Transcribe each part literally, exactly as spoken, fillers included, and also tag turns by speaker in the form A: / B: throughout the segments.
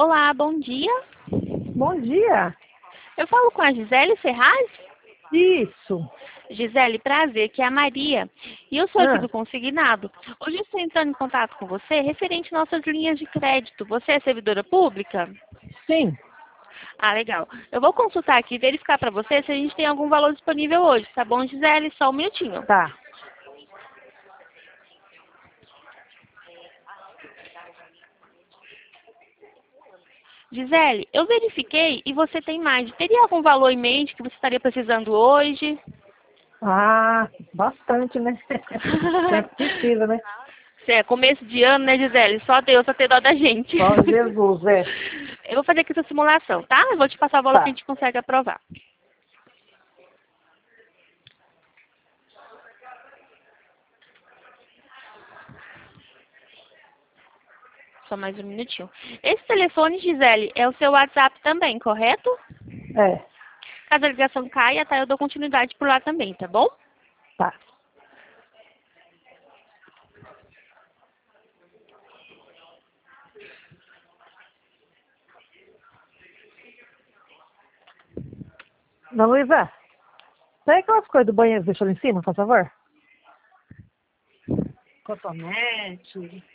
A: Olá, bom dia.
B: Bom dia.
A: Eu falo com a Gisele Ferraz?
B: Isso.
A: Gisele, prazer, que é a Maria. E eu sou aqui
B: Ah,
A: do Consignado. Hoje eu estou entrando em contato com você referente às nossas linhas de crédito. Você é servidora pública?
B: sim.
A: Ah, legal. Eu vou consultar aqui e verificar para você se a gente tem algum valor disponível hoje, tá bom, Gisele? Só um minutinho.
B: Tá.
A: Gisele, eu verifiquei e você tem mais. Teria algum valor em mente que você estaria precisando hoje?
B: Ah, bastante, né? Sempre precisa, né?
A: Isso é começo de ano, né, Gisele? Só Deus pra ter dó da gente.
B: Só Jesus, é.
A: Eu vou fazer aqui essa simulação, tá? Eu vou te passar o valor que a
B: Tá.
A: gente consegue aprovar. Só mais um minutinho. Esse telefone, Gisele, é o seu WhatsApp também, correto?
B: É.
A: Caso a ligação caia, tá? Eu dou continuidade por lá também, tá bom?
B: Tá. Dona Luísa, pega aquelas coisas do banheiro, deixa ali em cima, por favor. Cotonete.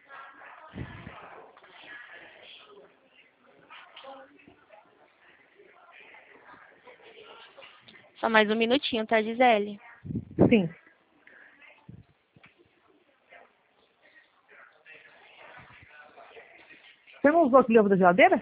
A: Só mais um minutinho, tá, Gisele?
B: Sim. Você não usou aquele ovo da geladeira?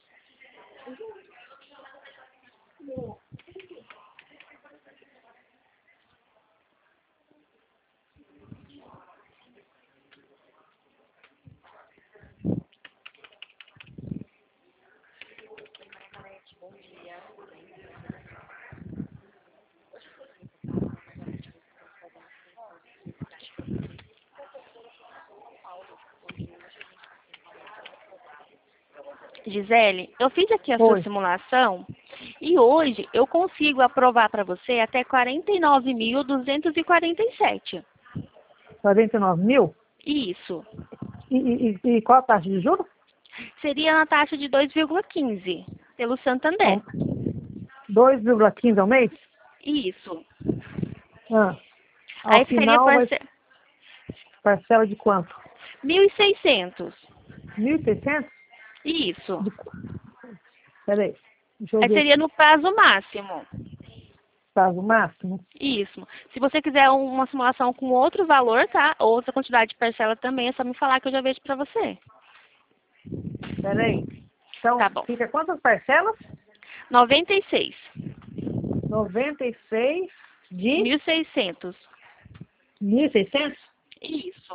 A: Gisele, eu fiz aqui a sua
B: Oi.
A: simulação e hoje eu consigo aprovar para você até quarenta e nove mil duzentos e quarenta e sete.
B: quarenta e nove mil?
A: Isso.
B: E, e, e e qual a taxa de juros?
A: Seria na taxa de dois vírgula quinze pelo Santander.
B: Bom, dois vírgula quinze ao mês?
A: Isso.
B: Ah. Ao
A: Aí ficaria
B: final vai
A: parce...
B: parcela de quanto?
A: mil e seiscentos.
B: mil e seiscentos?
A: Isso.
B: De... Peraí, deixa eu
A: Aí
B: ver
A: seria
B: aqui.
A: no prazo máximo.
B: Prazo máximo?
A: Isso. Se você quiser uma simulação com outro valor, tá? Outra quantidade de parcela também, é só me falar que eu já vejo pra você.
B: Peraí. Então,
A: Tá bom.
B: fica quantas parcelas?
A: noventa e seis.
B: noventa e seis de
A: mil e seiscentos.
B: mil e seiscentos?
A: Isso.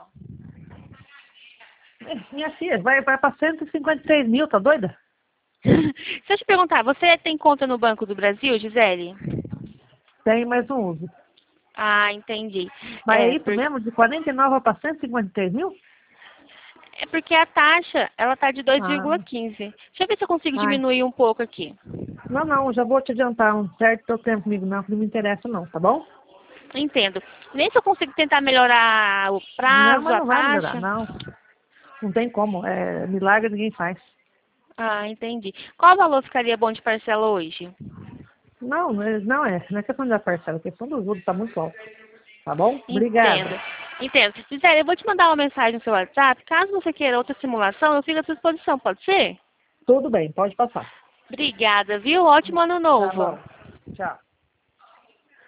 B: Eh, Minha filha, vai, vai para cento e cinquenta e três mil, tá doida?
A: Deixa eu te perguntar, você tem conta no Banco do Brasil, Gisele?
B: Tem, mas não uso.
A: Ah, entendi.
B: Mas é
A: É,
B: isso
A: por...
B: mesmo? De quarenta e nove para cento e cinquenta e três mil?
A: é porque a taxa, ela tá de dois
B: Ah,
A: vírgula quinze. Deixa eu ver se eu consigo
B: ai.
A: diminuir um pouco aqui.
B: Não, não, já vou te adiantar. Um certo teu tempo comigo não, que não me interessa não, tá bom?
A: Entendo. Nem se eu consigo tentar melhorar o
B: Não,
A: prazo,
B: mas
A: a
B: não vai melhorar,
A: taxa.
B: não. Não tem como. É, milagre ninguém faz.
A: Ah, entendi. Qual valor ficaria bom de parcela hoje?
B: Não, não é, não é, não é questão da parcela, a questão do juros está muito alto. Tá bom? Obrigada.
A: Entendo. Entendo. Gisele, eu vou te mandar uma mensagem no seu WhatsApp. Caso você queira outra simulação, eu fico à sua disposição, pode ser?
B: Tudo bem, pode passar.
A: Obrigada, viu? Ótimo ano
B: Tá
A: novo.
B: bom. Tchau.